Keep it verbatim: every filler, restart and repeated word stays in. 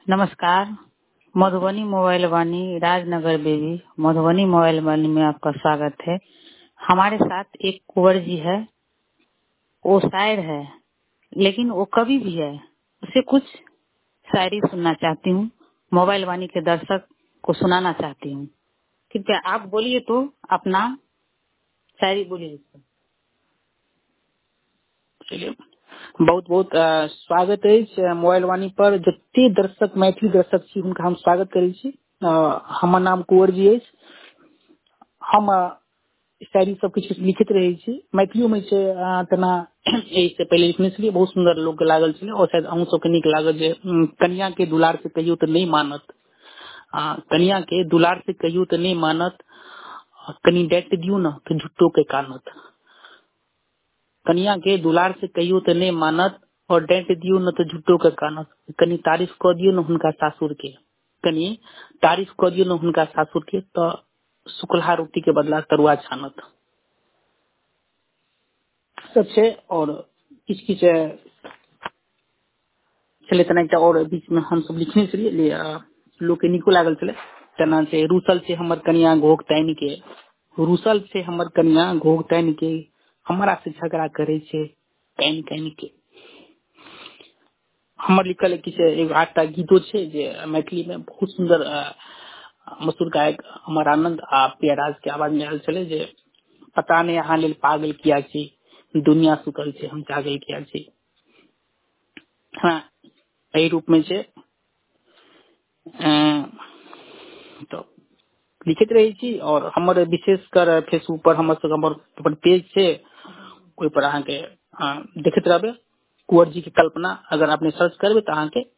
नमस्कार। Madhubani mobile Vaani Rajnagar Baby Madhubani mobile Vaani में आपका स्वागत है। हमारे साथ एक कुंवर जी है, वो शायर है लेकिन वो कवि भी है। उसे कुछ शायरी सुनना चाहती हूँ, मोबाइल वाणी के दर्शक को सुनाना चाहती हूँ। कृपया आप बोलिए तो अपना शायरी बोलिए। चलिए, बहुत बहुत अ, स्वागत है मोबाइल वाणी पर जते दर्शक मैथिली दर्शक छी हुनका हम स्वागत करै छी। अ, हमर नाम कुंवर जी अछि। हम अ, शायरी सब किछु लिखित रहे छी मैथिलियो में छै। अ, तना एहि से पहले लिखने छलियै, बहुत सुंदर लोग के लागल छलै और शायद अहूँ सबके नीक लागल जे उम, कनिया के दुलार से कहियो तो नहीं मानत। अ, कनिया के दुलार से कहियो तो नहीं मानत, अ, कनी डांट दियो न तो झुट्टो के कानत। कनिया के दुलार से कहियो तो नहीं मानत और डांट दियो न तो झुट्टो के कानत। कनी तारीफ क दियो न हुनका सासुर के, कनी तारीफ क दियो न हुनका सासुर के तो सुखलहा रोटी के बदला तरुआ छानत। सब छै और किछ किछ छलै तना एकटा और बीच में हम सब लिखने छलियै ले अ, लोग के नीको लागल छलै। तना छै रूसल छै हमर कनिया घोघ तानि के, रूसल छै हमर कनिया घोघ तानि के, हमरा से झगड़ा करे छै कानि कानि के। हमर लिखल किछु एगो आठटा गीतो छै जे मैथिली में बहुत सुंदर अ, मशहूर गायक अमर आनंद आ प्रियराज के आवाज में आयल छलै जे पता नहीं अहाँ लेल पागल किया छी, दुनिया सुतल छै हम जागल किया छी। हाँ, एहि रूप में छै। अ, तो लिखित रही छी और हमर विशेषकर फेसबुक पर हमर सबके हमर अपन पेज छै, ओहि पर अहाँ के अ, देखैत रहबै कुंवर जी के कल्पना। अगर आपने सर्च करबै तो अहाँ के